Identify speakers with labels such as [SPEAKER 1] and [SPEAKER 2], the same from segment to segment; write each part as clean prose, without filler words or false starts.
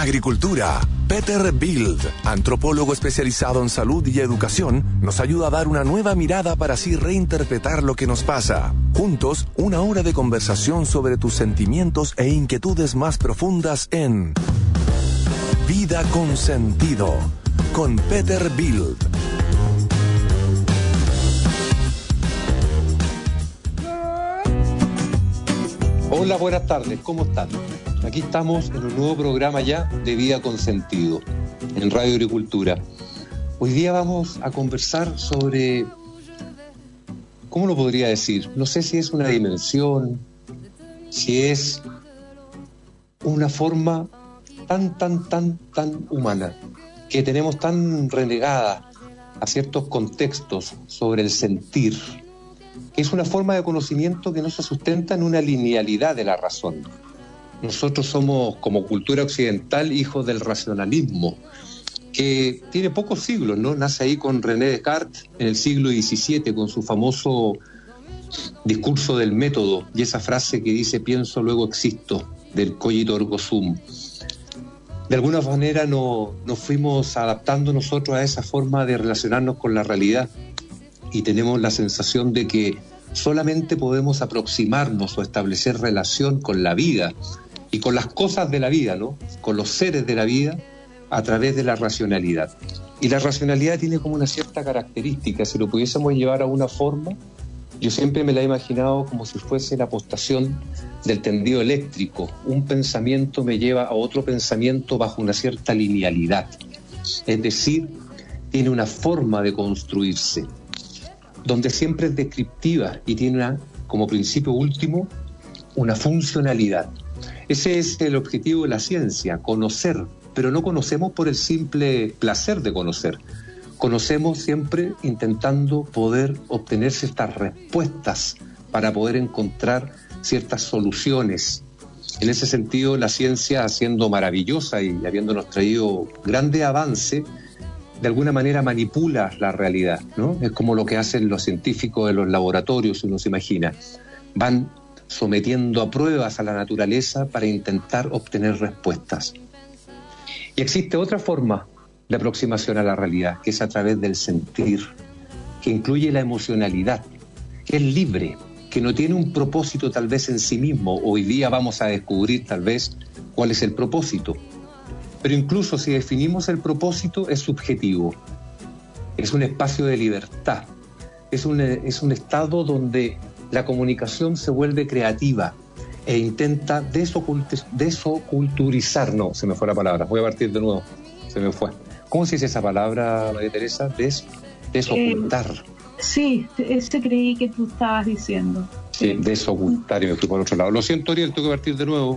[SPEAKER 1] Agricultura. Peter Bild, antropólogo especializado en salud y educación, nos ayuda a dar una nueva mirada para así reinterpretar lo que nos pasa. Juntos, una hora de conversación sobre tus sentimientos e inquietudes más profundas en Vida con Sentido, con Peter Bild.
[SPEAKER 2] Hola, buenas tardes, ¿cómo están? Aquí estamos en un nuevo programa ya de Vida con Sentido, en Radio Agricultura. Hoy día vamos a conversar sobre, ¿cómo lo podría decir? No sé si es una dimensión, si es una forma tan humana, que tenemos tan renegada a ciertos contextos sobre el sentir, que es una forma de conocimiento que no se sustenta en una linealidad de la razón. Nosotros somos, como cultura occidental, hijos del racionalismo, que tiene pocos siglos, ¿no? Nace ahí con René Descartes en el siglo XVII, con su famoso discurso del método, y esa frase que dice pienso, luego existo, del cogito ergo sum. De alguna manera nos fuimos adaptando nosotros a esa forma de relacionarnos con la realidad, y tenemos la sensación de que solamente podemos aproximarnos o establecer relación con la vida y con las cosas de la vida, ¿no? Con los seres de la vida a través de la racionalidad. Y la racionalidad tiene como una cierta característica, si lo pudiésemos llevar a una forma, yo siempre me la he imaginado como si fuese la apostación del tendido eléctrico. Un pensamiento me lleva a otro pensamiento bajo una cierta linealidad. Es decir, tiene una forma de construirse, donde siempre es descriptiva y tiene como principio último una funcionalidad. Ese es el objetivo de la ciencia, conocer, pero no conocemos por el simple placer de conocer. Conocemos siempre intentando poder obtener ciertas respuestas para poder encontrar ciertas soluciones. En ese sentido, la ciencia, siendo maravillosa y habiéndonos traído grande avance, de alguna manera manipula la realidad, ¿no? Es como lo que hacen los científicos de los laboratorios, uno se imagina. Van sometiendo a pruebas a la naturaleza para intentar obtener respuestas. Y existe otra forma de aproximación a la realidad, que es a través del sentir, que incluye la emocionalidad, que es libre, que no tiene un propósito tal vez en sí mismo. Hoy día vamos a descubrir tal vez cuál es el propósito. Pero incluso si definimos el propósito, es subjetivo. Es un espacio de libertad. Es un estado donde la comunicación se vuelve creativa e intenta desoculturizar. No, se me fue la palabra. Voy a partir de nuevo. Se me fue. ¿Cómo se dice esa palabra, María Teresa? Desocultar.
[SPEAKER 3] Sí, ese creí que tú estabas diciendo.
[SPEAKER 2] Sí, desocultar, y me fui por otro lado. Lo siento, Ariel, tengo que partir de nuevo.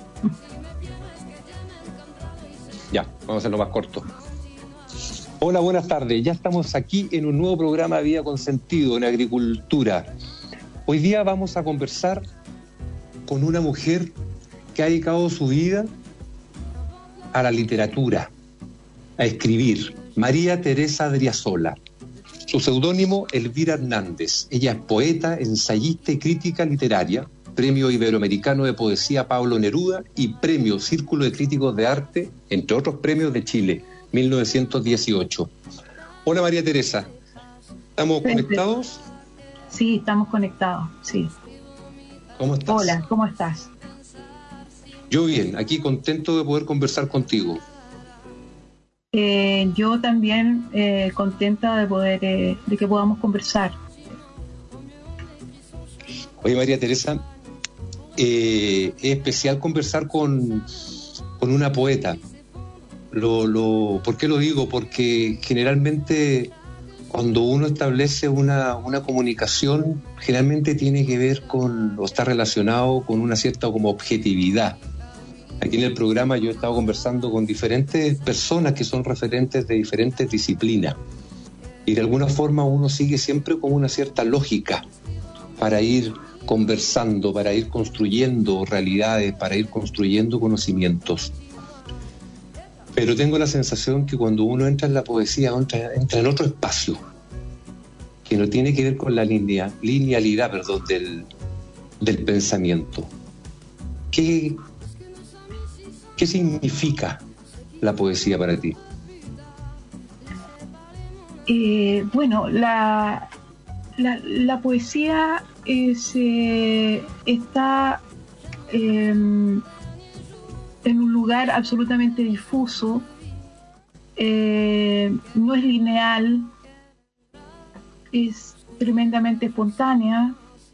[SPEAKER 2] Ya, vamos a hacerlo más corto. Hola, buenas tardes. Ya estamos aquí en un nuevo programa de Vida con Sentido en Agricultura. Hoy día vamos a conversar con una mujer que ha dedicado su vida a la literatura, a escribir, María Teresa Adriasola. Su seudónimo, Elvira Hernández. Ella es poeta, ensayista y crítica literaria, Premio Iberoamericano de Poesía Pablo Neruda y Premio Círculo de Críticos de Arte, entre otros premios de Chile, 1918. Hola, María Teresa, ¿estamos conectados?
[SPEAKER 3] Sí, estamos conectados, sí.
[SPEAKER 2] ¿Cómo estás?
[SPEAKER 3] Hola, ¿cómo estás?
[SPEAKER 2] Yo bien, aquí contento de poder conversar contigo.
[SPEAKER 3] Yo también contenta de poder, de que podamos conversar.
[SPEAKER 2] Oye, María Teresa, es especial conversar con una poeta. ¿Por qué lo digo? Porque generalmente cuando uno establece una comunicación, generalmente tiene que ver o está relacionado con una cierta como objetividad. Aquí en el programa yo he estado conversando con diferentes personas que son referentes de diferentes disciplinas, y de alguna forma uno sigue siempre con una cierta lógica para ir conversando, para ir construyendo realidades, para ir construyendo conocimientos. Pero tengo la sensación que cuando uno entra en la poesía, entra en otro espacio, que no tiene que ver con la linealidad del pensamiento. ¿Qué significa la poesía para ti?
[SPEAKER 3] Bueno, la poesía está en un lugar absolutamente difuso, no es lineal, es tremendamente espontánea,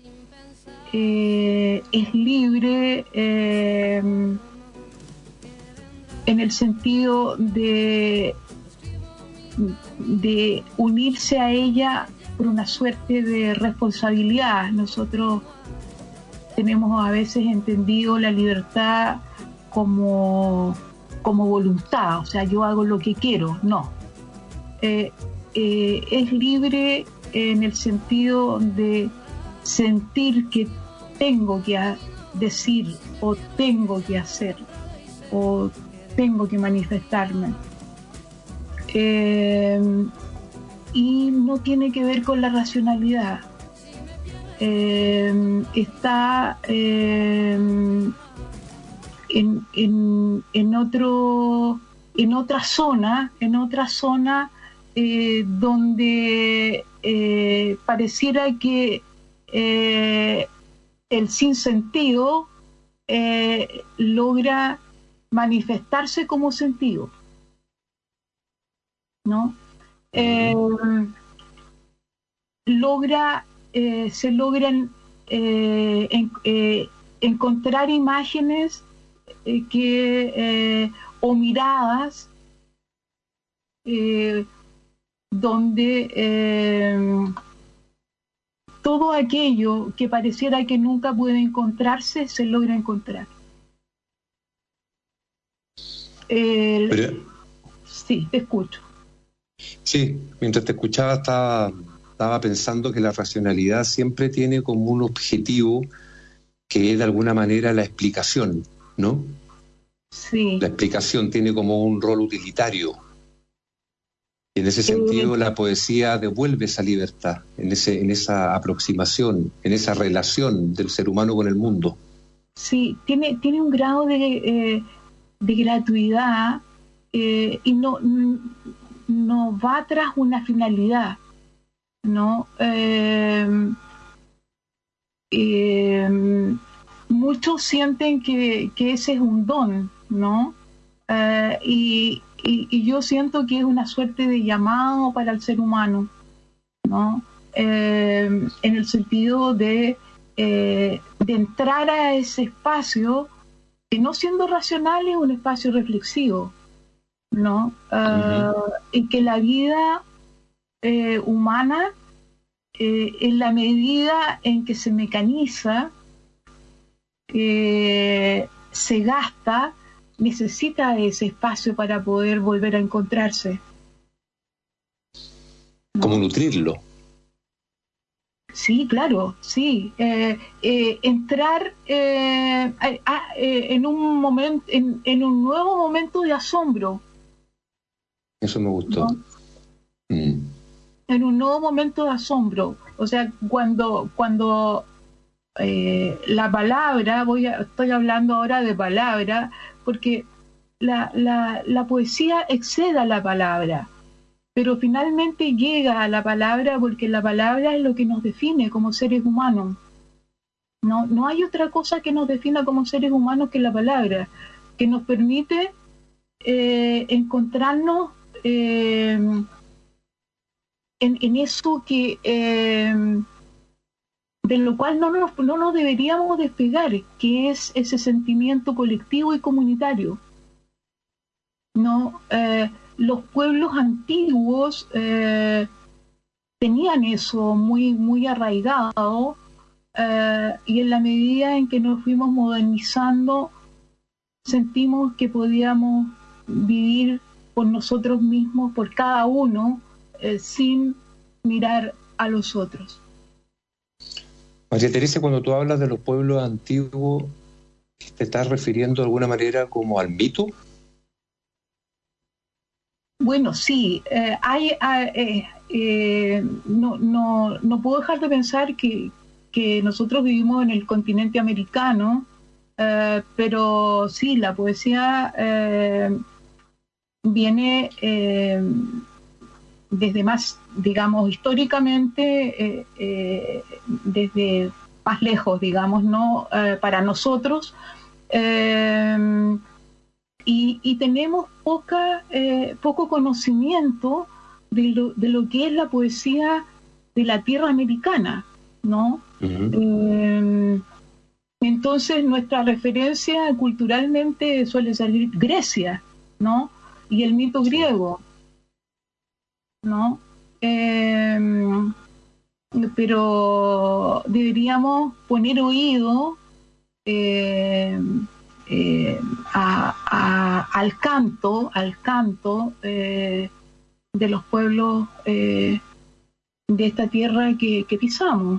[SPEAKER 3] es libre en el sentido de unirse a ella por una suerte de responsabilidad. Nosotros tenemos a veces entendido la libertad como voluntad, o sea, yo hago lo que quiero. No. Es libre en el sentido de sentir que tengo que decir, o tengo que hacer, o tengo que manifestarme. Y no tiene que ver con la racionalidad. Está en otra zona donde pareciera que el sinsentido logra manifestarse como sentido, ¿no? Se logran encontrar imágenes o miradas donde todo aquello que pareciera que nunca puede encontrarse se logra encontrar. Sí, te escucho.
[SPEAKER 2] Sí, mientras te escuchaba estaba pensando que la racionalidad siempre tiene como un objetivo que es de alguna manera la explicación, ¿no?
[SPEAKER 3] Sí.
[SPEAKER 2] La explicación tiene como un rol utilitario. Y en ese sentido la poesía devuelve esa libertad, en esa aproximación, en esa relación del ser humano con el mundo.
[SPEAKER 3] Sí, tiene un grado de gratuidad y no va tras una finalidad, ¿no? Muchos sienten que ese es un don, ¿no? Y yo siento que es una suerte de llamado para el ser humano, ¿no? En el sentido de entrar a ese espacio que, no siendo racional, es un espacio reflexivo, ¿no? Y que la vida humana, en la medida en que se mecaniza, se gasta, necesita ese espacio para poder volver a encontrarse, ¿no?
[SPEAKER 2] Como nutrirlo.
[SPEAKER 3] Sí, claro, sí. Entrar en un momento, en un nuevo momento de asombro.
[SPEAKER 2] Eso me gustó.
[SPEAKER 3] ¿No? En un nuevo momento de asombro. O sea, cuando la palabra, estoy hablando ahora de palabra, porque la poesía excede a la palabra, pero finalmente llega a la palabra porque la palabra es lo que nos define como seres humanos. No hay otra cosa que nos defina como seres humanos que la palabra, que nos permite encontrarnos en eso que de lo cual no nos deberíamos despegar, que es ese sentimiento colectivo y comunitario, ¿no? Los pueblos antiguos tenían eso muy arraigado, y en la medida en que nos fuimos modernizando, sentimos que podíamos vivir por nosotros mismos, por cada uno, sin mirar a los otros.
[SPEAKER 2] María Teresa, cuando tú hablas de los pueblos antiguos, ¿te estás refiriendo de alguna manera como al mito?
[SPEAKER 3] Bueno, sí, no puedo dejar de pensar que nosotros vivimos en el continente americano, pero sí, la poesía viene desde más, digamos, históricamente, desde más lejos, digamos, ¿no? Para nosotros. Y tenemos poco conocimiento de lo que es la poesía de la tierra americana, ¿no? Uh-huh. Entonces nuestra referencia culturalmente suele salir Grecia, ¿no? Y el mito griego, ¿no? Pero deberíamos poner oído al canto de los pueblos de esta tierra que pisamos.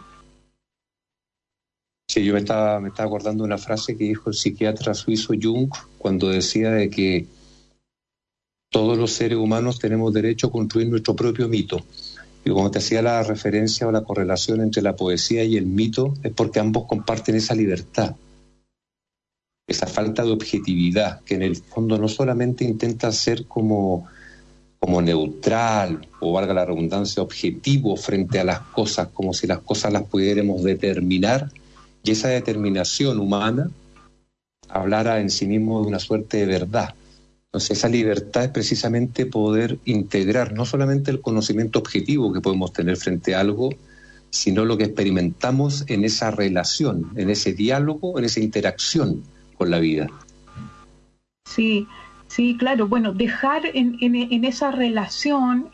[SPEAKER 2] Sí, yo me estaba acordando de una frase que dijo el psiquiatra suizo Jung cuando decía de que todos los seres humanos tenemos derecho a construir nuestro propio mito. Y como te hacía la referencia o la correlación entre la poesía y el mito, es porque ambos comparten esa libertad, esa falta de objetividad, que en el fondo no solamente intenta ser como neutral, o valga la redundancia, objetivo frente a las cosas, como si las cosas las pudiéramos determinar, y esa determinación humana hablara en sí mismo de una suerte de verdad. Entonces esa libertad es precisamente poder integrar no solamente el conocimiento objetivo que podemos tener frente a algo, sino lo que experimentamos en esa relación, en ese diálogo, en esa interacción con la vida.
[SPEAKER 3] Sí, claro. Bueno, dejar en esa relación,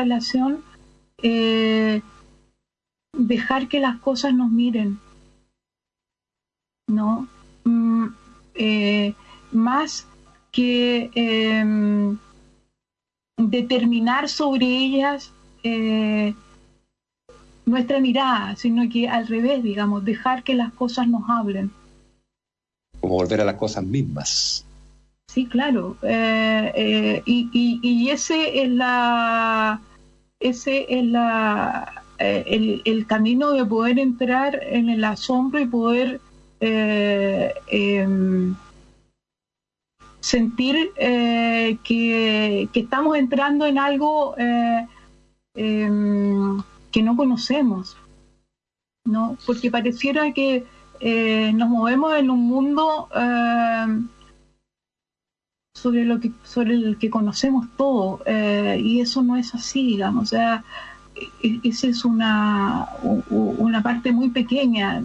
[SPEAKER 3] dejar que las cosas nos miren, ¿no? Más que determinar sobre ellas nuestra mirada, sino que al revés, digamos, dejar que las cosas nos hablen.
[SPEAKER 2] Como volver a las cosas mismas.
[SPEAKER 3] Sí, claro. Y ese es el camino de poder entrar en el asombro y poder sentir que estamos entrando en algo que no conocemos, ¿no? Porque pareciera que nos movemos en un mundo sobre el que conocemos todo, y eso no es así, digamos. O sea, esa es una parte muy pequeña.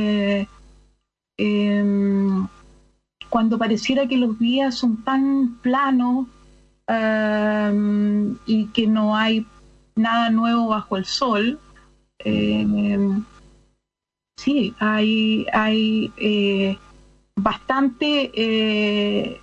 [SPEAKER 3] Cuando pareciera que los días son tan planos y que no hay nada nuevo bajo el sol, sí, hay bastante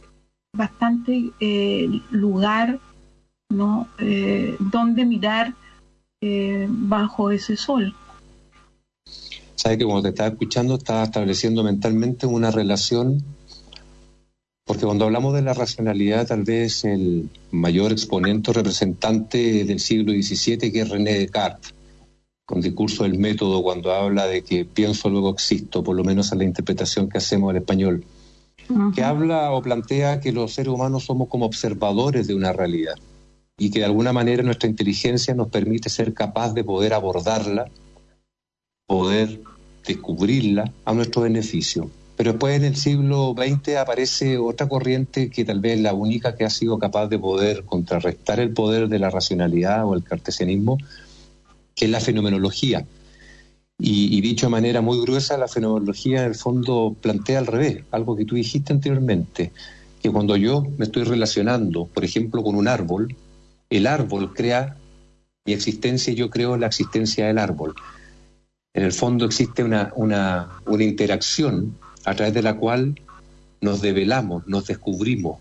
[SPEAKER 3] lugar, ¿no? Donde mirar bajo ese sol.
[SPEAKER 2] Sabes que cuando te estaba escuchando estaba estableciendo mentalmente una relación, porque cuando hablamos de la racionalidad, tal vez el mayor exponente representante del siglo XVII, que es René Descartes, con discurso del método, cuando habla de que pienso luego existo, por lo menos en la interpretación que hacemos al español, uh-huh, que habla o plantea que los seres humanos somos como observadores de una realidad y que de alguna manera nuestra inteligencia nos permite ser capaz de poder abordarla, poder descubrirla a nuestro beneficio. Pero después en el siglo XX aparece otra corriente que tal vez es la única que ha sido capaz de poder contrarrestar el poder de la racionalidad o el cartesianismo, que es la fenomenología. Y dicho de manera muy gruesa, la fenomenología en el fondo plantea al revés, algo que tú dijiste anteriormente, que cuando yo me estoy relacionando, por ejemplo, con un árbol, el árbol crea mi existencia y yo creo la existencia del árbol. En el fondo existe una interacción a través de la cual nos develamos, nos descubrimos.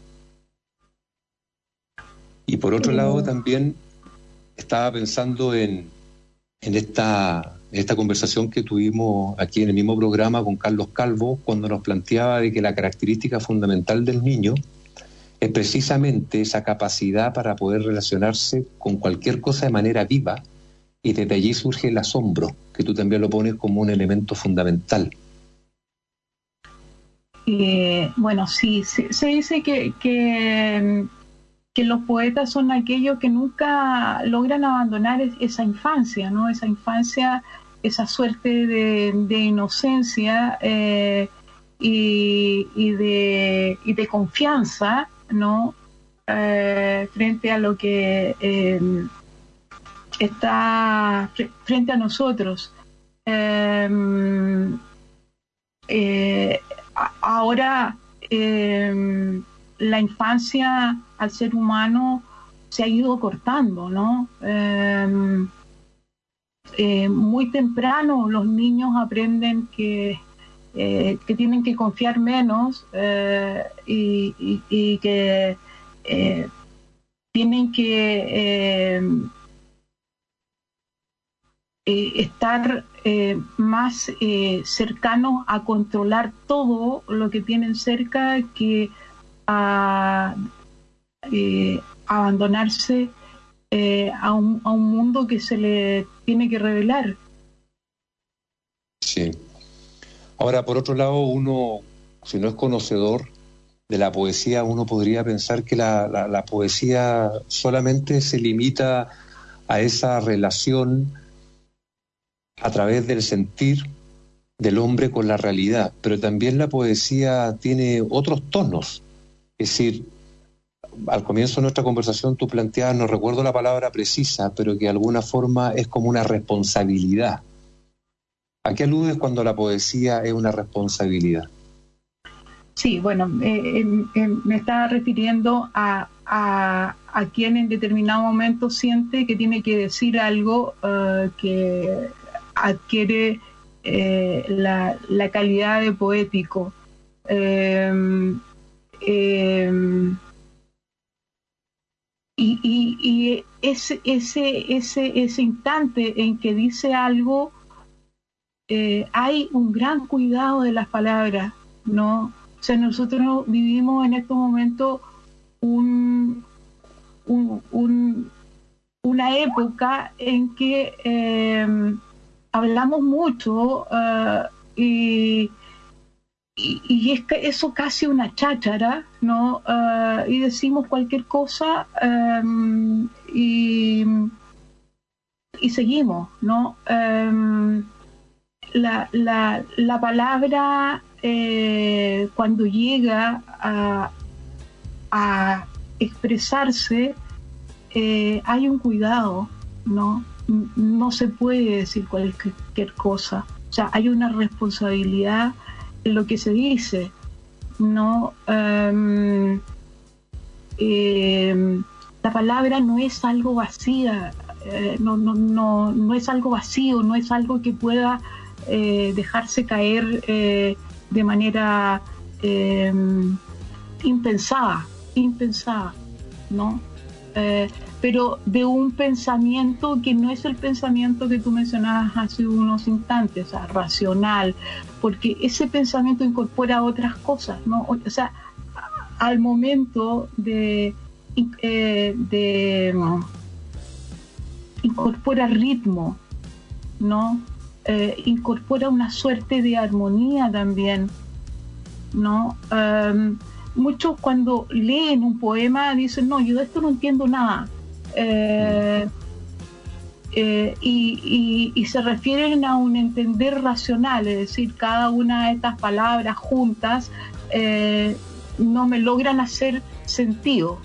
[SPEAKER 2] Y por otro lado también estaba pensando en esta conversación que tuvimos aquí en el mismo programa con Carlos Calvo, cuando nos planteaba de que la característica fundamental del niño es precisamente esa capacidad para poder relacionarse con cualquier cosa de manera viva, y desde allí surge el asombro, que tú también lo pones como un elemento fundamental.
[SPEAKER 3] Bueno, sí, se dice que que los poetas son aquellos que nunca logran abandonar esa infancia, ¿no? Esa infancia, esa suerte de inocencia y de confianza, ¿no? Frente a lo que está frente a nosotros. Ahora la infancia al ser humano se ha ido cortando, ¿no? Muy temprano los niños aprenden que tienen que confiar menos y que tienen que estar más cercanos a controlar todo lo que tienen cerca que a abandonarse a un mundo que se le tiene que revelar.
[SPEAKER 2] Sí. Ahora, por otro lado, uno, si no es conocedor de la poesía, uno podría pensar que la poesía solamente se limita a esa relación a través del sentir del hombre con la realidad, pero también la poesía tiene otros tonos. Es decir, al comienzo de nuestra conversación tú planteabas, no recuerdo la palabra precisa, pero que de alguna forma es como una responsabilidad. ¿A qué aludes cuando la poesía es una responsabilidad?
[SPEAKER 3] Sí, bueno, me estaba refiriendo a quien en determinado momento siente que tiene que decir algo que adquiere la calidad de poético. Y ese instante en que dice algo, hay un gran cuidado de las palabras, ¿no? O sea, nosotros vivimos en estos momentos una época en que hablamos mucho y es que eso casi una cháchara, ¿no? Y decimos cualquier cosa y seguimos, ¿no? La palabra cuando llega a expresarse hay un cuidado, ¿no? No se puede decir cualquier cosa. O sea, hay una responsabilidad en lo que se dice, ¿no? La palabra no es algo vacía, no es algo vacío, no es algo que pueda dejarse caer de manera impensada, ¿no? Pero de un pensamiento que no es el pensamiento que tú mencionabas hace unos instantes, o sea, racional, porque ese pensamiento incorpora otras cosas, ¿no? O sea, al momento de incorpora ritmo, ¿no? Incorpora una suerte de armonía también, ¿no? Muchos cuando leen un poema dicen, no, yo de esto no entiendo nada. Y se refieren a un entender racional, es decir, cada una de estas palabras juntas no me logran hacer sentido.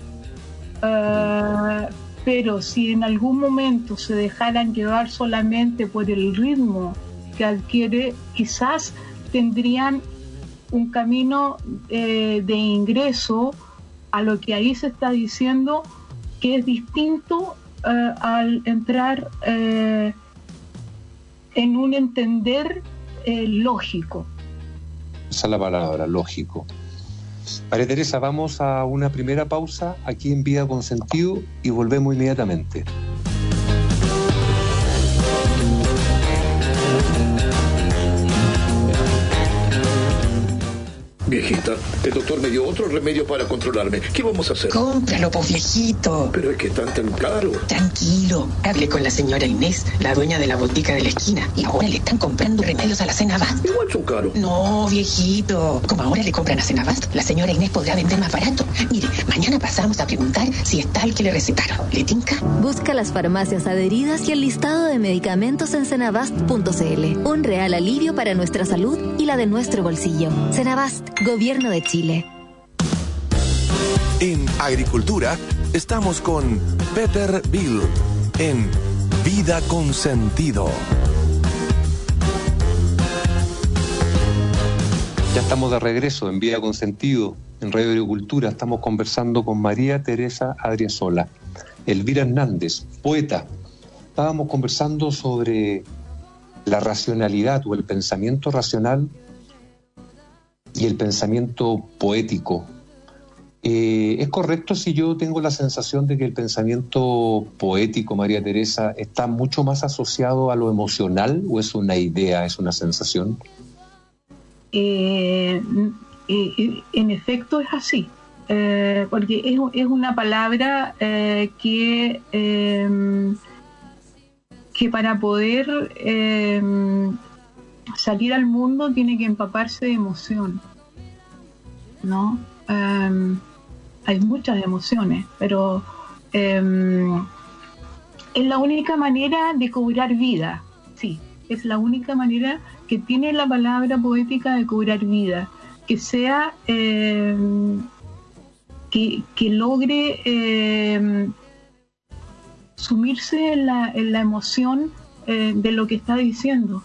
[SPEAKER 3] Pero si en algún momento se dejaran llevar solamente por el ritmo que adquiere, quizás tendrían un camino de ingreso a lo que ahí se está diciendo, que es distinto al entrar en un entender lógico.
[SPEAKER 2] Esa es la palabra, lógico. María Teresa, vamos a una primera pausa aquí en Vida con Sentido y volvemos inmediatamente.
[SPEAKER 4] hijita. El doctor me dio otro remedio para controlarme. ¿Qué vamos a hacer?
[SPEAKER 5] Cómpralo, pues, viejito.
[SPEAKER 4] Pero es que están tan caro.
[SPEAKER 5] Tranquilo. Hablé con la señora Inés, la dueña de la botica de la esquina, y ahora le están comprando remedios a la Cenabast.
[SPEAKER 4] Igual son caros.
[SPEAKER 5] No, viejito. Como ahora le compran a Cenabast, la señora Inés podrá vender más barato. Mire, mañana pasamos a preguntar si está el que le recetaron. ¿Le tinca?
[SPEAKER 6] Busca las farmacias adheridas y el listado de medicamentos en cenabast.cl. Un real alivio para nuestra salud y la de nuestro bolsillo. Cenabast, Gobierno de Chile.
[SPEAKER 1] En Agricultura estamos con Peter Bill en Vida con Sentido.
[SPEAKER 2] Ya estamos de regreso en Vida con Sentido, en Radio Agricultura. Estamos conversando con María Teresa Adriasola. Elvira Hernández, poeta. Estábamos conversando sobre la racionalidad o el pensamiento racional y el pensamiento poético. ¿Es correcto si yo tengo la sensación de que el pensamiento poético, María Teresa, está mucho más asociado a lo emocional o es una idea, es una sensación?
[SPEAKER 3] En efecto es así, porque es una palabra que para poder salir al mundo tiene que empaparse de emoción, ¿no? Hay muchas emociones, pero es la única manera de cobrar vida, sí, es la única manera que tiene la palabra poética de cobrar vida, que sea que logre sumirse en la emoción de lo que está diciendo.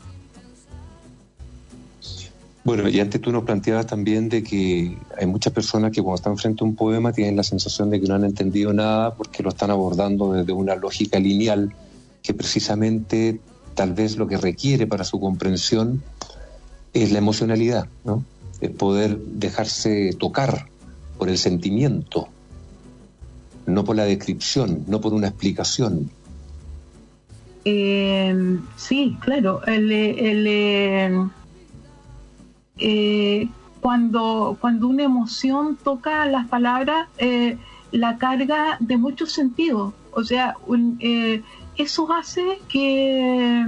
[SPEAKER 2] Bueno, y antes tú nos planteabas también de que hay muchas personas que cuando están frente a un poema tienen la sensación de que no han entendido nada porque lo están abordando desde una lógica lineal que precisamente tal vez lo que requiere para su comprensión es la emocionalidad, ¿no? El poder dejarse tocar por el sentimiento, no por la descripción, no por una explicación.
[SPEAKER 3] Sí, claro. Cuando una emoción toca las palabras, la carga de muchos sentidos. O sea, eso hace que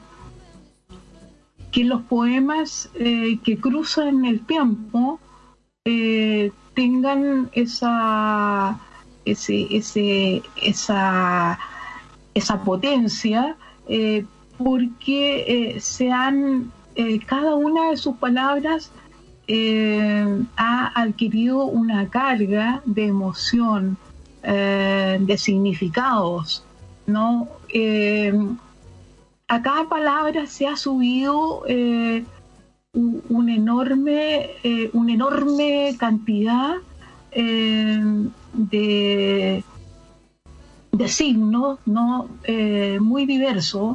[SPEAKER 3] los poemas que cruzan el tiempo tengan esa potencia, porque cada una de sus palabras ha adquirido una carga de emoción, de significados, ¿no? A cada palabra se ha subido una enorme cantidad de signos, ¿no? Muy diversos,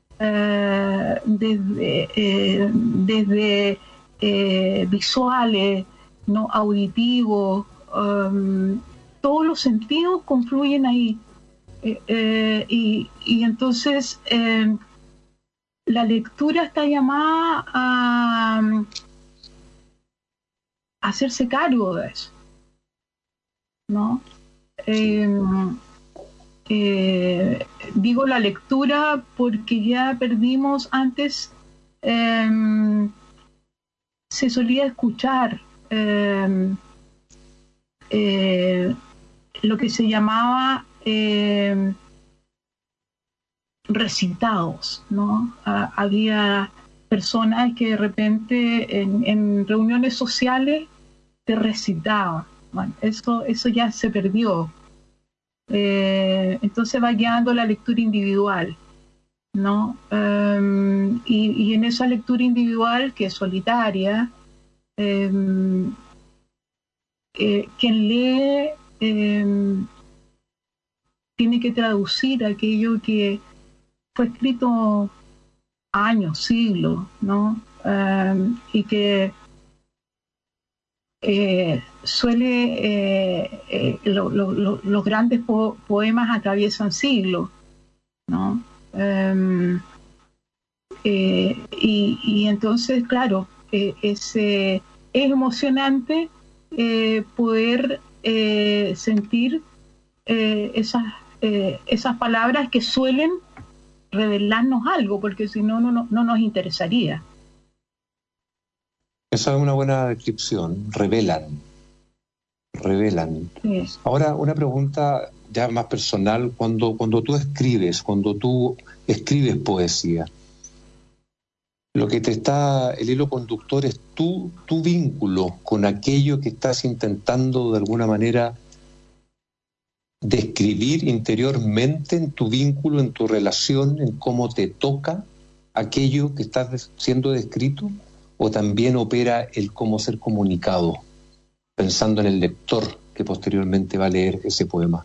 [SPEAKER 3] desde visuales, ¿no? Auditivos, todos los sentidos confluyen ahí. Y entonces la lectura está llamada a hacerse cargo de eso, ¿no? Digo la lectura porque ya perdimos antes, se solía escuchar lo que se llamaba recitados, ¿no? Había personas que de repente en reuniones sociales te recitaban. Bueno, eso ya se perdió. Entonces va quedando la lectura individual, ¿no? Y en esa lectura individual, que es solitaria, quien lee tiene que traducir aquello que fue escrito años, siglos, ¿no? Y que los grandes poemas atraviesan siglos, ¿no? Y entonces, claro, ese emocionante poder sentir esas palabras que suelen revelarnos algo, porque si no, no nos interesaría.
[SPEAKER 2] Esa es una buena descripción. Revelan.
[SPEAKER 3] Sí.
[SPEAKER 2] Ahora, una pregunta ya más personal. Cuando tú escribes poesía, lo que el hilo conductor es tu vínculo con aquello que estás intentando de alguna manera describir interiormente, en tu vínculo, en tu relación, en cómo te toca aquello que estás siendo descrito, o también opera el cómo ser comunicado, pensando en el lector que posteriormente va a leer ese poema.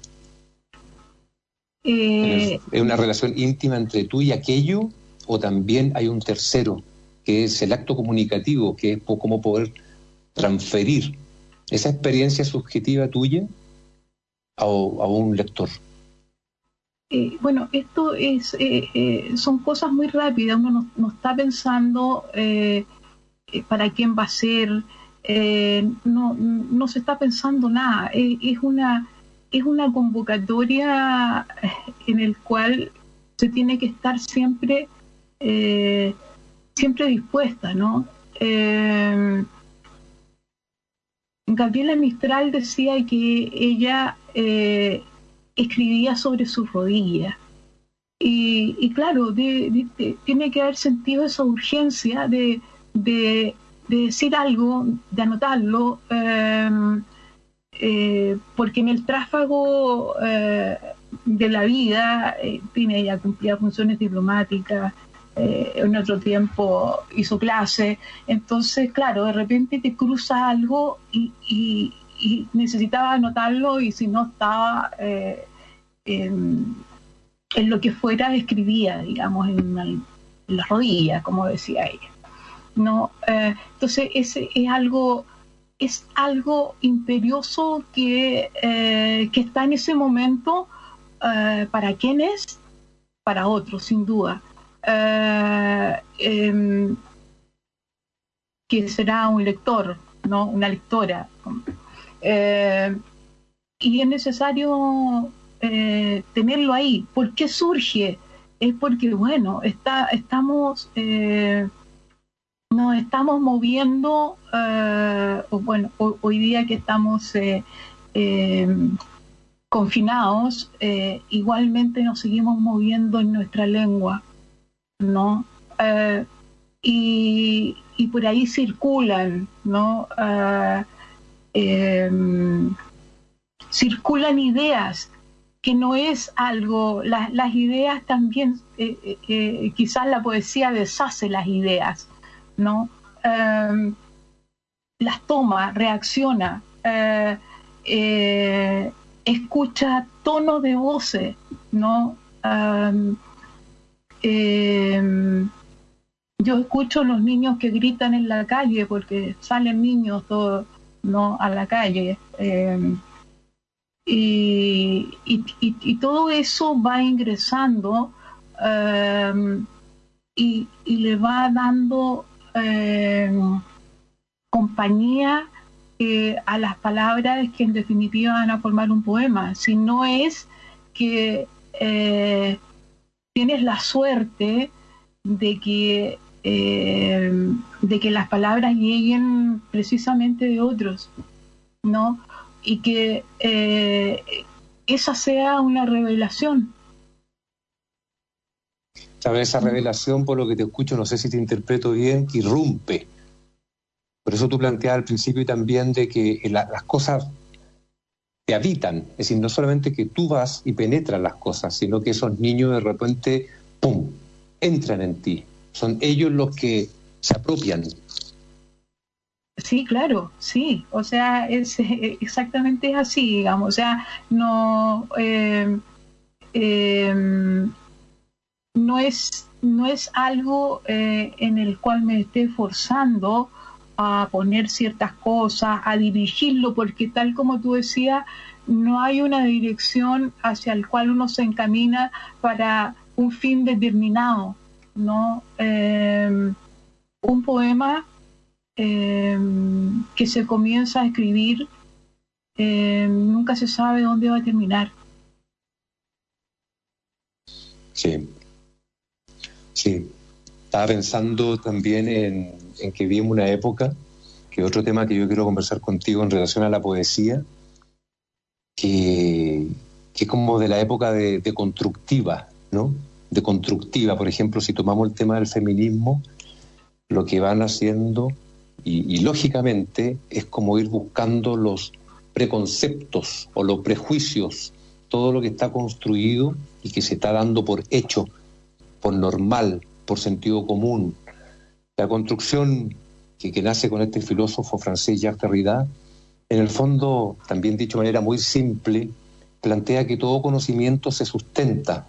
[SPEAKER 2] ¿Es una relación íntima entre tú y aquello, o también hay un tercero, que es el acto comunicativo, que es cómo poder transferir esa experiencia subjetiva tuya a un lector?
[SPEAKER 3] Bueno, esto son cosas muy rápidas. Uno no está pensando para quién va a ser, no se está pensando nada. Es una convocatoria en el cual se tiene que estar siempre dispuesta, ¿no? Gabriela Mistral decía que ella escribía sobre sus rodillas, y claro, tiene que haber sentido esa urgencia de decir algo, de anotarlo, porque en el tráfago de la vida, ella cumplía funciones diplomáticas, en otro tiempo hizo clase, entonces claro, de repente te cruza algo y necesitaba anotarlo, y si no estaba en lo que fuera, escribía, digamos, en las rodillas, como decía ella, ¿no? Entonces ese es algo imperioso que está en ese momento. ¿Para quién es? Para otros, sin duda. Que será un lector, ¿no? Una lectora. Y es necesario tenerlo ahí. ¿Por qué surge? Es porque, bueno, nos estamos moviendo, hoy día que estamos confinados, igualmente nos seguimos moviendo en nuestra lengua, ¿no? Y por ahí circulan, ¿no? Circulan ideas, que no es algo, las ideas también, quizás la poesía deshace las ideas, ¿no? Las toma, reacciona, escucha tono de voces, ¿no? Yo escucho los niños que gritan en la calle, porque salen niños todos, ¿no?, a la calle, y todo eso va ingresando y le va dando compañía a las palabras que en definitiva van a formar un poema. Si no es que tienes la suerte de que las palabras lleguen precisamente de otros, ¿no? Y que esa sea una revelación.
[SPEAKER 2] ¿Sabes? Esa revelación, por lo que te escucho, no sé si te interpreto bien, que irrumpe. Por eso tú planteabas al principio también de que las cosas te habitan. Es decir, no solamente que tú vas y penetras las cosas, sino que esos niños de repente, ¡pum!, entran en ti. Son ellos los que se apropian.
[SPEAKER 3] Sí, claro, sí. O sea, exactamente es así, digamos. O sea, no es algo en el cual me esté forzando a poner ciertas cosas, a dirigirlo, porque tal como tú decías, no hay una dirección hacia el cual uno se encamina para un fin determinado, ¿no? Un poema que se comienza a escribir, nunca se sabe dónde va a terminar.
[SPEAKER 2] Sí. Estaba pensando también en que vivimos una época, que otro tema que yo quiero conversar contigo en relación a la poesía, que es como de la época de constructiva, ¿no? De constructiva, por ejemplo, si tomamos el tema del feminismo, lo que van haciendo, y lógicamente, es como ir buscando los preconceptos o los prejuicios, todo lo que está construido y que se está dando por hecho, por normal, por sentido común. La construcción que nace con este filósofo francés Jacques Derrida, en el fondo, también dicho de manera muy simple, plantea que todo conocimiento se sustenta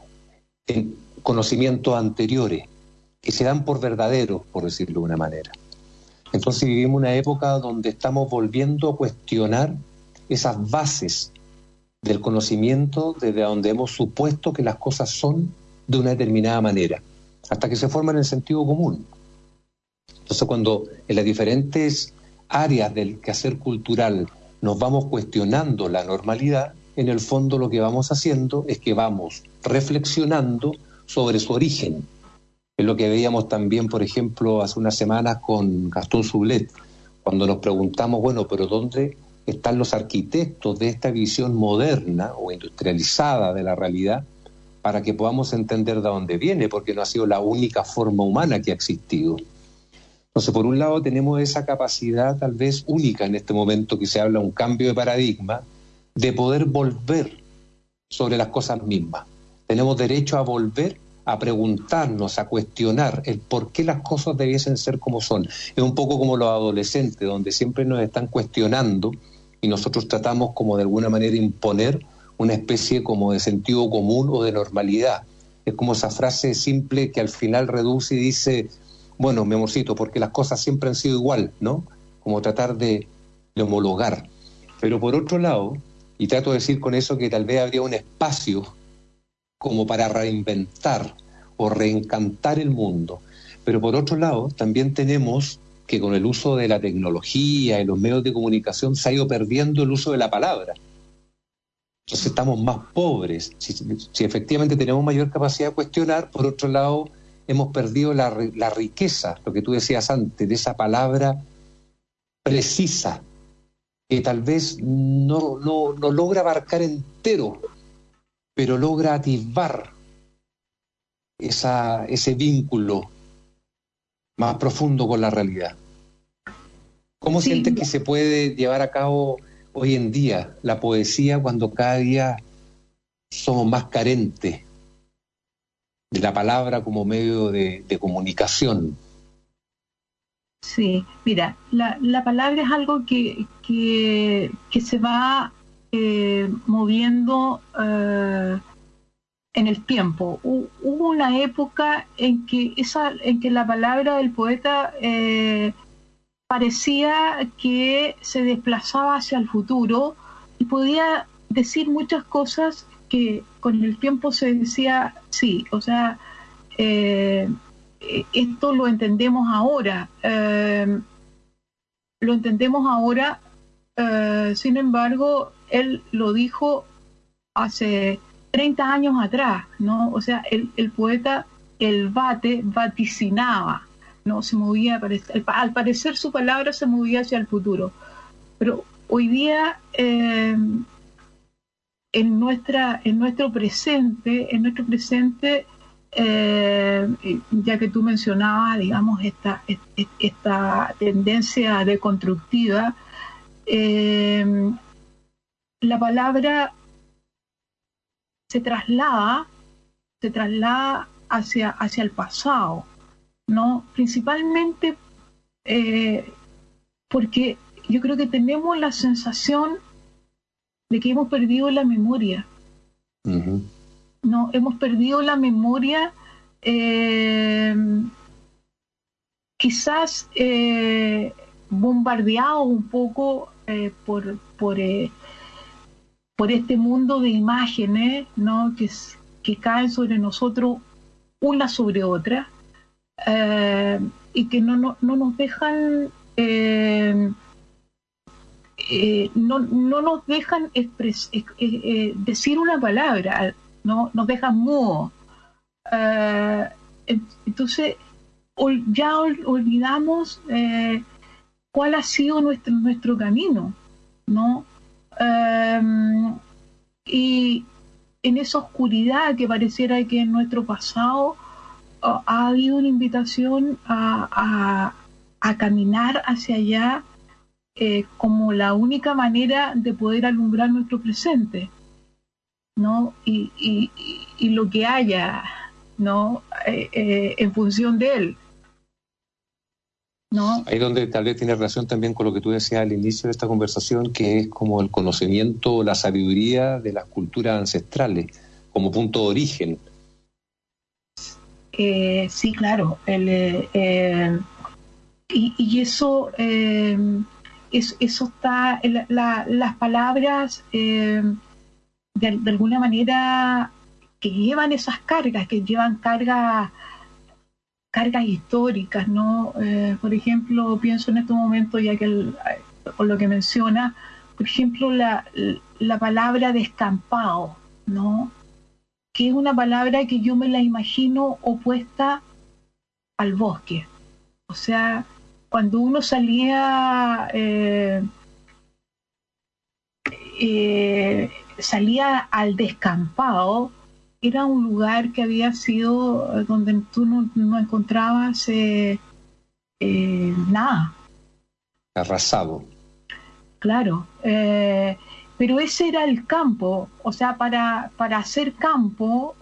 [SPEAKER 2] en conocimientos anteriores, que se dan por verdaderos, por decirlo de una manera. Entonces vivimos una época donde estamos volviendo a cuestionar esas bases del conocimiento desde donde hemos supuesto que las cosas son de una determinada manera, hasta que se forman en el sentido común. Entonces, cuando en las diferentes áreas del quehacer cultural nos vamos cuestionando la normalidad, en el fondo lo que vamos haciendo es que vamos reflexionando sobre su origen. Es lo que veíamos también, por ejemplo, hace unas semanas con Gastón Sublet, cuando nos preguntamos, bueno, pero ¿dónde están los arquitectos de esta visión moderna o industrializada de la realidad para que podamos entender de dónde viene? Porque no ha sido la única forma humana que ha existido. Entonces, por un lado tenemos esa capacidad tal vez única en este momento que se habla de un cambio de paradigma, de poder volver sobre las cosas mismas. Tenemos derecho a volver a preguntarnos, a cuestionar el por qué las cosas debiesen ser como son. Es un poco como los adolescentes, donde siempre nos están cuestionando y nosotros tratamos como de alguna manera imponer una especie como de sentido común o de normalidad. Es como esa frase simple que al final reduce y dice, bueno, mi amorcito, porque las cosas siempre han sido igual, ¿no? Como tratar de homologar. Pero por otro lado, y trato de decir con eso que tal vez habría un espacio como para reinventar o reencantar el mundo. Pero por otro lado, también tenemos que con el uso de la tecnología y los medios de comunicación se ha ido perdiendo el uso de la palabra. Entonces estamos más pobres. Si efectivamente tenemos mayor capacidad de cuestionar, por otro lado, hemos perdido la riqueza, lo que tú decías antes, de esa palabra precisa, que tal vez no logra abarcar entero, pero logra atisbar ese vínculo más profundo con la realidad. ¿Cómo sientes que se puede llevar a cabo hoy en día la poesía cuando cada día somos más carentes de la palabra como medio de comunicación?
[SPEAKER 3] Sí, mira, la palabra es algo que se va moviendo en el tiempo. Hubo una época en que la palabra del poeta parecía que se desplazaba hacia el futuro y podía decir muchas cosas que con el tiempo se decía, sí, o sea, esto lo entendemos ahora, sin embargo, él lo dijo hace 30 años atrás, ¿no? O sea, el poeta, el vaticinaba, ¿no? Se movía, al parecer su palabra se movía hacia el futuro. Pero hoy día, en nuestro presente, ya que tú mencionabas, digamos, esta tendencia deconstructiva, la palabra se traslada hacia el pasado, ¿no? Principalmente porque yo creo que tenemos la sensación de que hemos perdido la memoria. Uh-huh. No, hemos perdido la memoria, quizás bombardeados un poco por este mundo de imágenes, ¿no? que caen sobre nosotros una sobre otra, y que no nos dejan no nos dejan decir una palabra, no nos dejan mudos. Entonces ya olvidamos cuál ha sido nuestro camino, ¿no? Y en esa oscuridad que pareciera que en nuestro pasado ha habido una invitación a caminar hacia allá como la única manera de poder alumbrar nuestro presente, ¿no? Y lo que haya, ¿no? En función de él, ¿no?
[SPEAKER 2] Ahí donde tal vez tiene relación también con lo que tú decías al inicio de esta conversación, que es como el conocimiento, la sabiduría de las culturas ancestrales, como punto de origen.
[SPEAKER 3] Sí, claro. Y eso, eso está, las palabras de alguna manera que llevan esas cargas, que llevan cargas históricas, ¿no? Por ejemplo, pienso en este momento, ya que por lo que menciona, por ejemplo, la palabra descampado, ¿no? Que es una palabra que yo me la imagino opuesta al bosque. O sea, cuando uno salía al descampado, era un lugar que había sido donde tú no encontrabas nada.
[SPEAKER 2] Arrasado.
[SPEAKER 3] Claro, pero ese era el campo. O sea, para hacer campo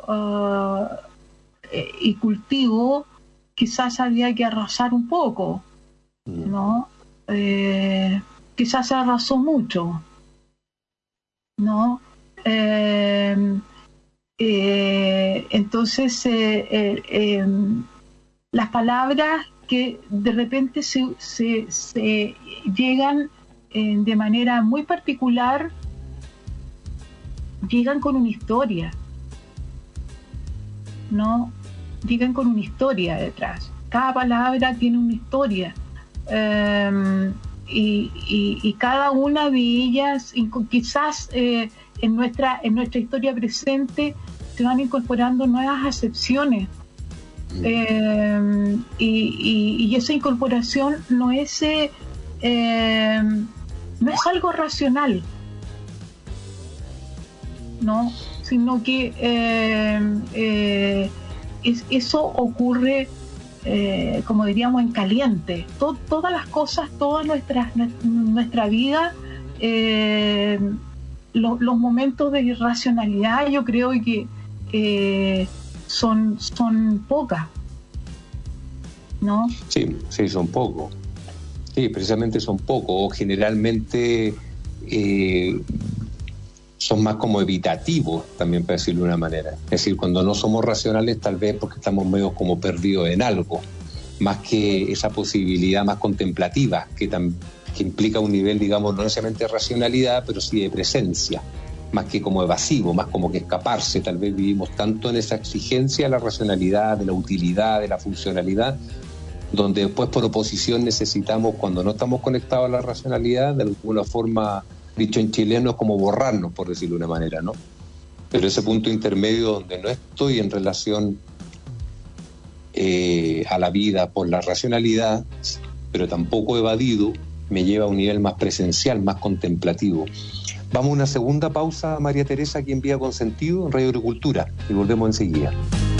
[SPEAKER 3] y cultivo, quizás había que arrasar un poco, ¿no? Quizás se arrasó mucho, ¿no? Entonces, las palabras que de repente se llegan de manera muy particular, llegan con una historia, ¿no? Llegan con una historia detrás. Cada palabra tiene una historia. Y cada una de ellas, quizás en nuestra historia presente, se van incorporando nuevas acepciones. Y esa incorporación no es algo racional, ¿no? Sino que eso ocurre, como diríamos, en caliente. Todas las cosas, toda nuestra vida, los momentos de irracionalidad, yo creo que son pocas, ¿no?
[SPEAKER 2] Sí, son pocos. Sí, precisamente son pocos, o generalmente son más como evitativos, también, para decirlo de una manera. Es decir, cuando no somos racionales, tal vez porque estamos medio como perdidos en algo, más que esa posibilidad más contemplativa, que implica un nivel, digamos, no necesariamente de racionalidad, pero sí de presencia, más que como evasivo, más como que escaparse. Tal vez vivimos tanto en esa exigencia de la racionalidad, de la utilidad, de la funcionalidad, donde después por oposición necesitamos, cuando no estamos conectados a la racionalidad, de alguna forma, dicho en chileno, es como borrarnos, por decirlo de una manera, ¿no? Pero ese punto intermedio donde no estoy en relación a la vida por la racionalidad, pero tampoco evadido, me lleva a un nivel más presencial, más contemplativo. Vamos a una segunda pausa, María Teresa, aquí en Vida con Sentido, en Radio Agricultura, y volvemos enseguida.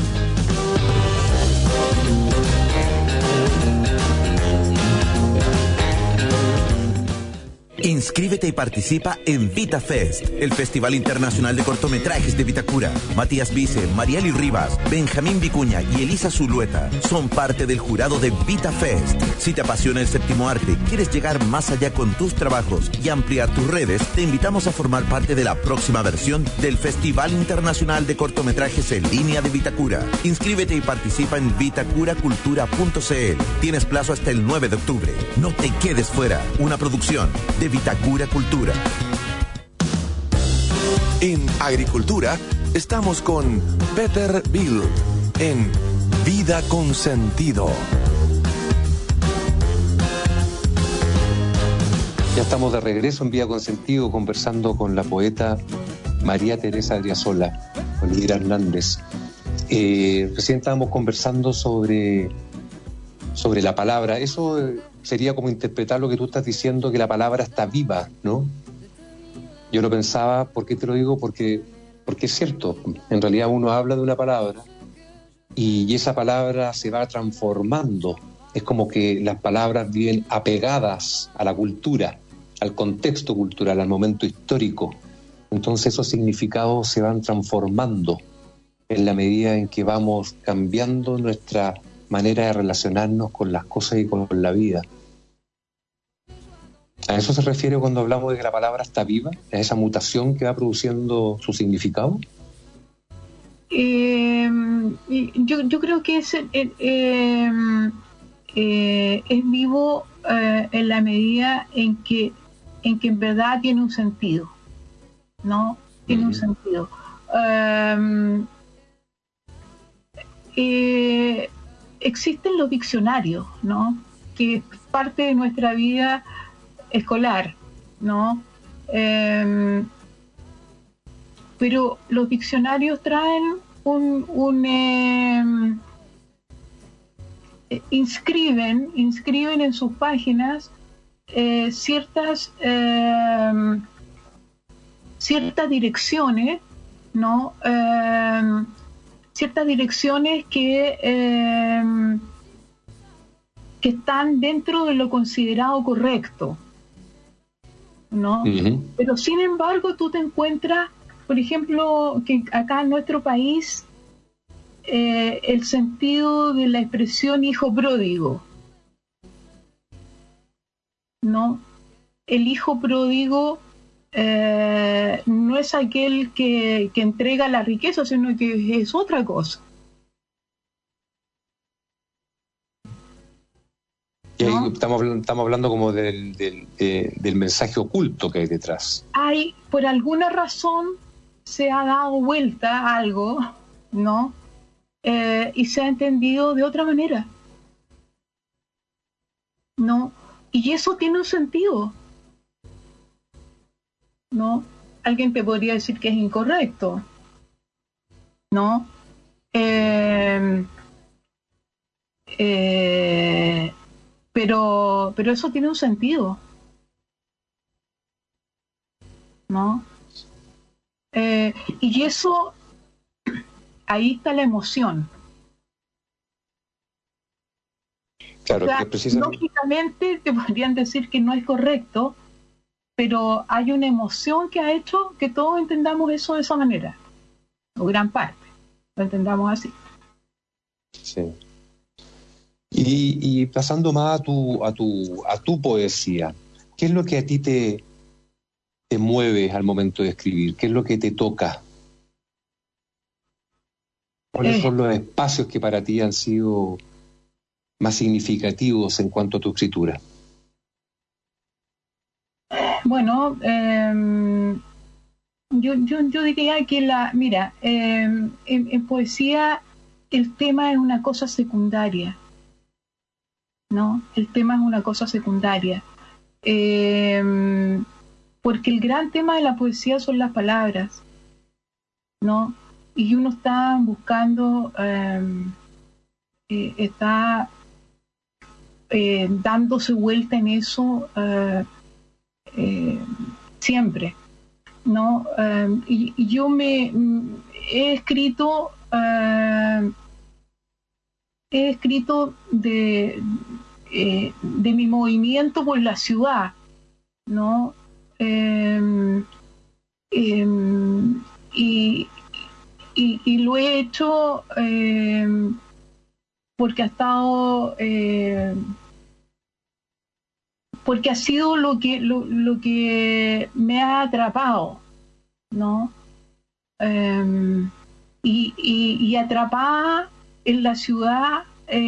[SPEAKER 7] Inscríbete y participa en VitaFest, el Festival Internacional de Cortometrajes de Vitacura. Matías Vice, Marieli Rivas, Benjamín Vicuña y Elisa Zulueta son parte del jurado de VitaFest. Si te apasiona el séptimo arte, quieres llegar más allá con tus trabajos y ampliar tus redes, te invitamos a formar parte de la próxima versión del Festival Internacional de Cortometrajes en línea de Vitacura. Inscríbete y participa en vitacuracultura.cl. Tienes plazo hasta el 9 de octubre. No te quedes fuera. Una producción de Vitacura Cultura.
[SPEAKER 1] En Agricultura estamos con Peter Bild en Vida con Sentido.
[SPEAKER 2] Ya estamos de regreso en Vía con Sentido, conversando con la poeta María Teresa Adriasola, con Elvira Hernández. Recién estábamos conversando sobre la palabra. Eso sería como interpretar lo que tú estás diciendo, que la palabra está viva, ¿no? Yo lo pensaba. ¿Por qué te lo digo? Porque es cierto. En realidad uno habla de una palabra y esa palabra se va transformando. Es como que las palabras viven apegadas a la cultura, al contexto cultural, al momento histórico. Entonces esos significados se van transformando en la medida en que vamos cambiando nuestra manera de relacionarnos con las cosas y con la vida. ¿A eso se refiere cuando hablamos de que la palabra está viva? ¿A esa mutación que va produciendo su significado?
[SPEAKER 3] Yo creo que es vivo en la medida en que en verdad tiene un sentido, ¿no? Tiene un sentido. Existen los diccionarios, ¿no? Que es parte de nuestra vida escolar, ¿no? Pero los diccionarios traen inscriben en sus páginas ciertas direcciones, ¿no? Ciertas direcciones que están dentro de lo considerado correcto, ¿no? Uh-huh. Pero sin embargo tú te encuentras, por ejemplo, que acá en nuestro país el sentido de la expresión hijo pródigo, ¿no? El hijo pródigo no es aquel que entrega la riqueza, sino que es otra cosa.
[SPEAKER 2] Y ahí, ¿no? Estamos hablando como del mensaje oculto que hay detrás.
[SPEAKER 3] Por alguna razón se ha dado vuelta a algo, ¿no? Y se ha entendido de otra manera, ¿no? Y eso tiene un sentido, ¿no? Alguien te podría decir que es incorrecto, ¿no? Pero eso tiene un sentido, ¿no? Y eso, ahí está la emoción.
[SPEAKER 2] Claro,
[SPEAKER 3] o sea,
[SPEAKER 2] que precisamente...
[SPEAKER 3] lógicamente te podrían decir que no es correcto, pero hay una emoción que ha hecho que todos entendamos eso de esa manera, o gran parte lo entendamos así.
[SPEAKER 2] Sí. Y pasando más a tu poesía, ¿qué es lo que a ti te mueve al momento de escribir? ¿Qué es lo que te toca? ¿Cuáles son los espacios que para ti han sido más significativos en cuanto a tu escritura?
[SPEAKER 3] Bueno, yo diría que en poesía el tema es una cosa secundaria, ¿no? El tema es una cosa secundaria. Porque el gran tema de la poesía son las palabras, ¿no? Y uno está buscando, está dándose vuelta en eso siempre, ¿no? Y yo he escrito de mi movimiento por la ciudad, ¿no? Y lo he hecho porque ha estado porque ha sido lo que me ha atrapado, ¿no? Y atrapada en la ciudad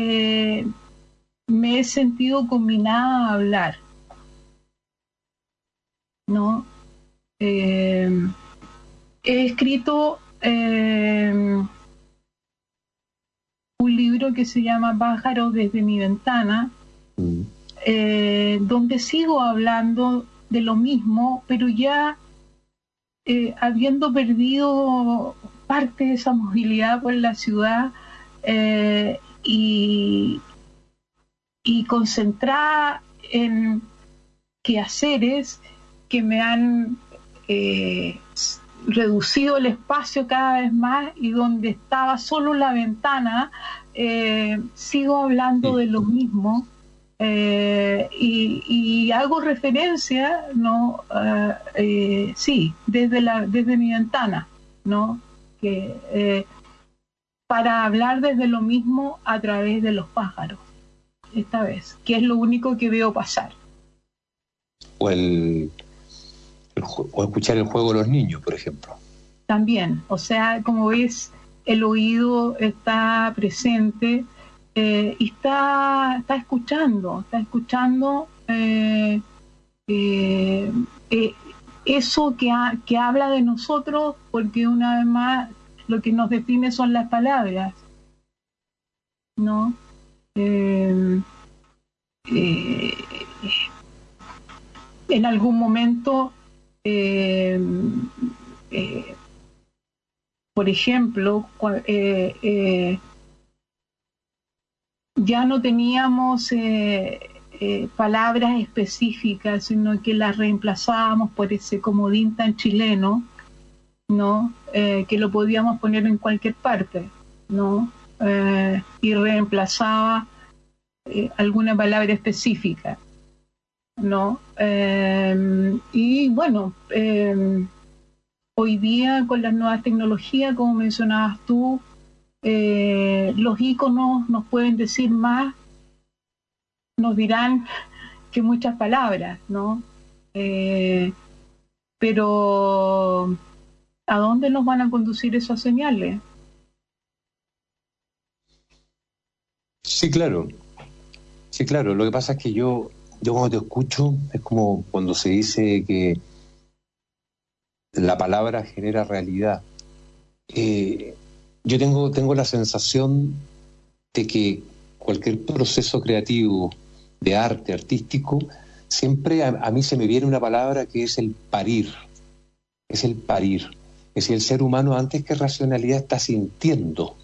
[SPEAKER 3] me he sentido combinada a hablar, ¿no? He escrito un libro que se llama Pájaros desde mi ventana, donde sigo hablando de lo mismo, pero ya habiendo perdido parte de esa movilidad por la ciudad y concentrada en quehaceres que me han reducido el espacio cada vez más, y donde estaba solo la ventana, sigo hablando de lo mismo, y hago referencia, ¿no? Sí, desde mi ventana, ¿no? Que para hablar desde lo mismo a través de los pájaros, esta vez, que es lo único que veo pasar.
[SPEAKER 2] O escuchar el juego de los niños, por ejemplo.
[SPEAKER 3] También, o sea, como ves, el oído está presente, y está escuchando eso que habla de nosotros, porque una vez más lo que nos define son las palabras, ¿no? En algún momento, por ejemplo, ya no teníamos palabras específicas, sino que las reemplazábamos por ese comodín tan chileno, ¿no? Que lo podíamos poner en cualquier parte, ¿no? Y reemplazaba alguna palabra específica, ¿no? Y bueno, hoy día con las nuevas tecnologías, como mencionabas tú, los íconos nos pueden decir más, nos dirán que muchas palabras, ¿no? Pero ¿a dónde nos van a conducir esas señales?
[SPEAKER 2] Sí, claro. Sí, claro. Lo que pasa es que yo cuando te escucho, es como cuando se dice que la palabra genera realidad. Yo tengo la sensación de que cualquier proceso creativo, de arte, artístico, siempre a mí se me viene una palabra que es el parir. Es el parir. Es decir, el ser humano, antes que racionalidad, está sintiendo.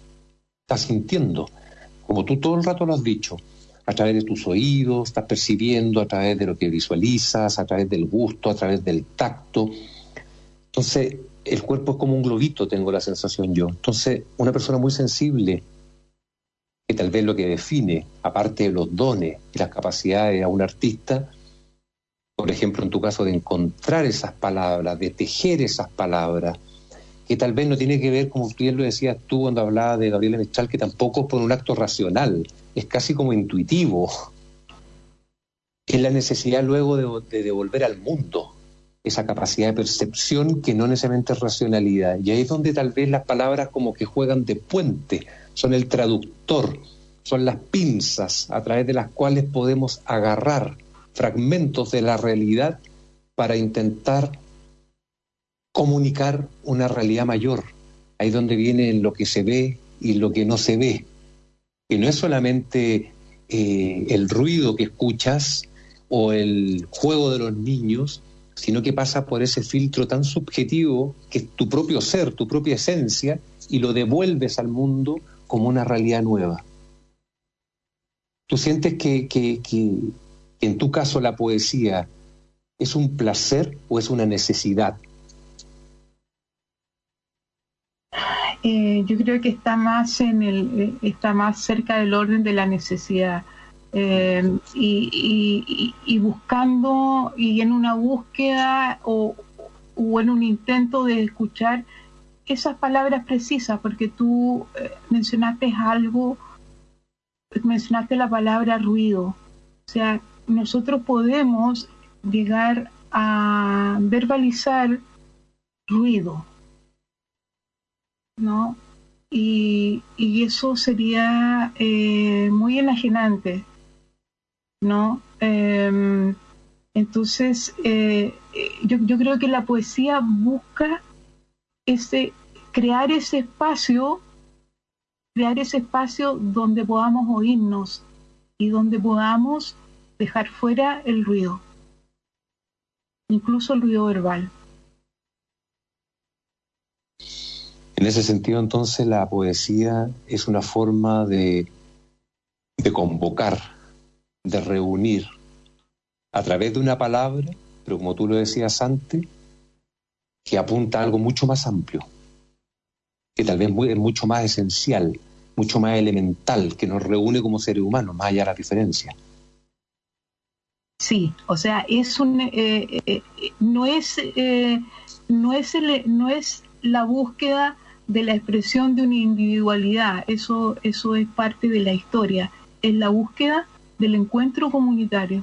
[SPEAKER 2] Como tú todo el rato lo has dicho, a través de tus oídos, estás percibiendo a través de lo que visualizas, a través del gusto, a través del tacto. Entonces, el cuerpo es como un globito, tengo la sensación yo. Entonces, una persona muy sensible, que tal vez lo que define, aparte de los dones y las capacidades a un artista, por ejemplo, en tu caso, de encontrar esas palabras, de tejer esas palabras, que tal vez no tiene que ver, como bien lo decías tú cuando hablabas de Gabriela Mistral, que tampoco es por un acto racional, es casi como intuitivo. Es la necesidad luego de devolver al mundo esa capacidad de percepción que no necesariamente es racionalidad. Y ahí es donde tal vez las palabras como que juegan de puente, son el traductor, son las pinzas a través de las cuales podemos agarrar fragmentos de la realidad para intentar comunicar una realidad mayor. Ahí es donde viene lo que se ve y lo que no se ve, que no es solamente el ruido que escuchas o el juego de los niños, sino que pasa por ese filtro tan subjetivo que es tu propio ser, tu propia esencia, y lo devuelves al mundo como una realidad nueva. ¿Tú sientes que en tu caso la poesía es un placer o es una necesidad?
[SPEAKER 3] Yo creo que está más cerca del orden de la necesidad, y buscando, y en una búsqueda o en un intento de escuchar esas palabras precisas, porque tú mencionaste la palabra ruido. O sea, nosotros podemos llegar a verbalizar ruido, ¿no? Y eso sería muy enajenante, ¿no? Entonces, yo creo que la poesía busca crear ese espacio donde podamos oírnos y donde podamos dejar fuera el ruido. incluso el ruido verbal.
[SPEAKER 2] En ese sentido, entonces, la poesía es una forma de convocar, de reunir a través de una palabra, pero como tú lo decías antes, que apunta a algo mucho más amplio, que tal vez es mucho más esencial, mucho más elemental, que nos reúne como seres humanos, más allá de la diferencia.
[SPEAKER 3] Sí, o sea, no es la búsqueda de la expresión de una individualidad, eso es parte de la historia, es la búsqueda del encuentro comunitario.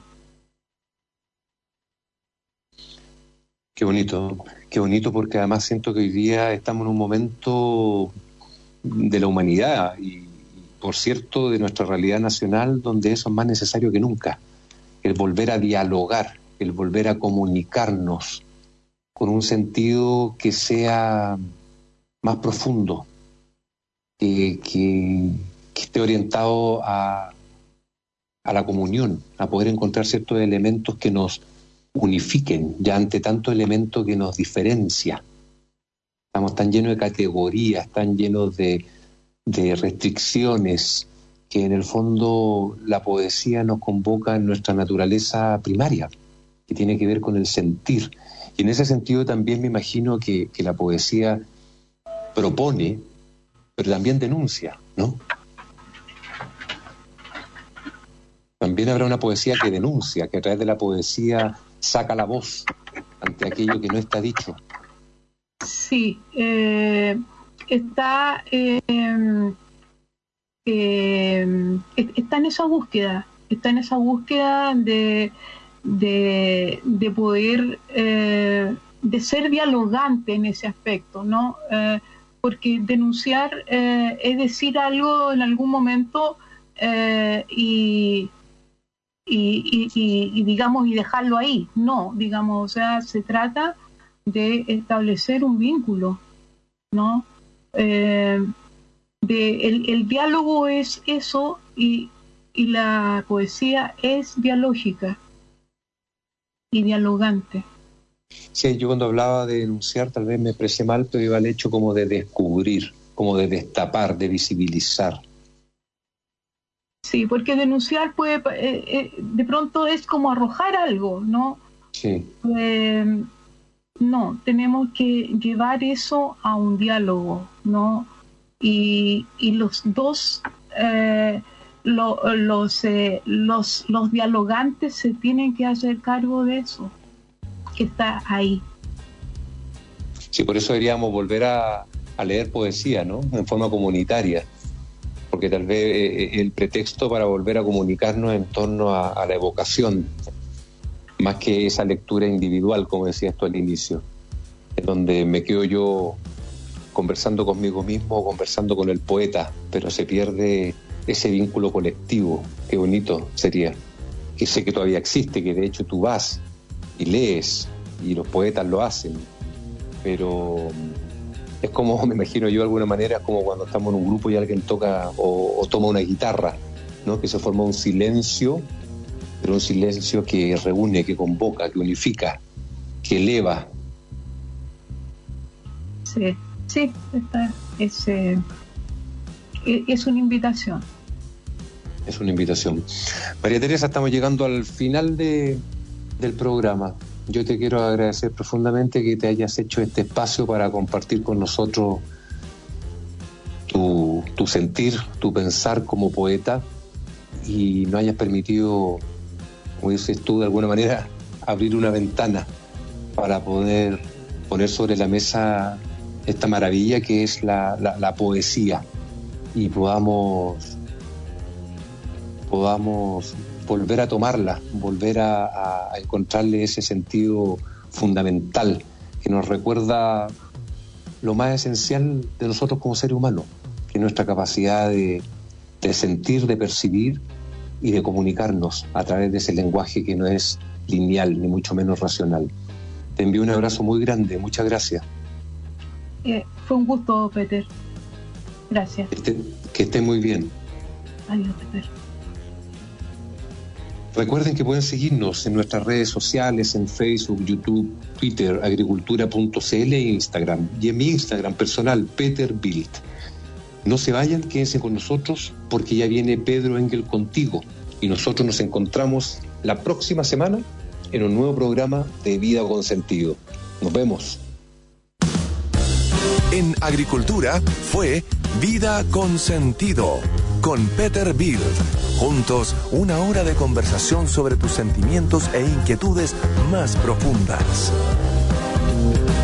[SPEAKER 2] Qué bonito, porque además siento que hoy día estamos en un momento de la humanidad y, por cierto, de nuestra realidad nacional, donde eso es más necesario que nunca. El volver a dialogar, el volver a comunicarnos con un sentido que sea más profundo, que esté orientado a la comunión, a poder encontrar ciertos elementos que nos unifiquen, ya ante tanto elemento que nos diferencia. Estamos tan llenos de categorías, tan llenos de restricciones, que en el fondo la poesía nos convoca en nuestra naturaleza primaria, que tiene que ver con el sentir. Y en ese sentido también me imagino que la poesía propone, pero también denuncia, ¿no? También habrá una poesía que denuncia, que a través de la poesía saca la voz ante aquello que no está dicho.
[SPEAKER 3] Sí, está en esa búsqueda, de poder, de ser dialogante en ese aspecto, ¿no? Porque denunciar es decir algo en algún momento y digamos, y dejarlo ahí. No, digamos, o sea, se trata de establecer un vínculo, ¿no? El diálogo es eso y la poesía es dialógica y dialogante.
[SPEAKER 2] Sí, yo cuando hablaba de denunciar tal vez me expresé mal, pero iba al hecho como de descubrir, como de destapar, de visibilizar.
[SPEAKER 3] Sí, porque denunciar puede, de pronto es como arrojar algo, ¿no?
[SPEAKER 2] Sí.
[SPEAKER 3] No, tenemos que llevar eso a un diálogo, ¿no? Y los dos, los dialogantes se tienen que hacer cargo de eso, que está ahí.
[SPEAKER 2] Sí, por eso deberíamos volver a leer poesía, ¿no? En forma comunitaria, porque tal vez el pretexto para volver a comunicarnos en torno a la evocación, más que esa lectura individual, como decías tú al inicio, en donde me quedo yo conversando conmigo mismo, conversando con el poeta, pero se pierde ese vínculo colectivo. Qué bonito sería, que sé que todavía existe, que de hecho tú vas y lees, y los poetas lo hacen, pero es como, me imagino yo de alguna manera, es como cuando estamos en un grupo y alguien toca o toma una guitarra, ¿no? Que se forma un silencio, pero un silencio que reúne, que convoca, que unifica, que eleva.
[SPEAKER 3] Sí, es una invitación.
[SPEAKER 2] Es una invitación. María Teresa, estamos llegando al final del programa. Yo te quiero agradecer profundamente que te hayas hecho este espacio para compartir con nosotros tu sentir, tu pensar como poeta, y nos hayas permitido, como dices tú, de alguna manera, abrir una ventana para poder poner sobre la mesa esta maravilla que es la poesía, y podamos volver a tomarla, volver a encontrarle ese sentido fundamental que nos recuerda lo más esencial de nosotros como seres humanos, que es nuestra capacidad de sentir, de percibir y de comunicarnos a través de ese lenguaje que no es lineal ni mucho menos racional. Te envío un abrazo muy grande, muchas gracias.
[SPEAKER 3] Fue un gusto, Peter. Gracias.
[SPEAKER 2] Que esté muy bien.
[SPEAKER 3] Adiós, Peter.
[SPEAKER 2] Recuerden que pueden seguirnos en nuestras redes sociales, en Facebook, YouTube, Twitter, agricultura.cl e Instagram. Y en mi Instagram personal, Peter Bild. No se vayan, quédense con nosotros porque ya viene Pedro Engel contigo. Y nosotros nos encontramos la próxima semana en un nuevo programa de Vida con Sentido. Nos vemos.
[SPEAKER 1] En Agricultura fue Vida con Sentido, con Peter Bild. Juntos, una hora de conversación sobre tus sentimientos e inquietudes más profundas.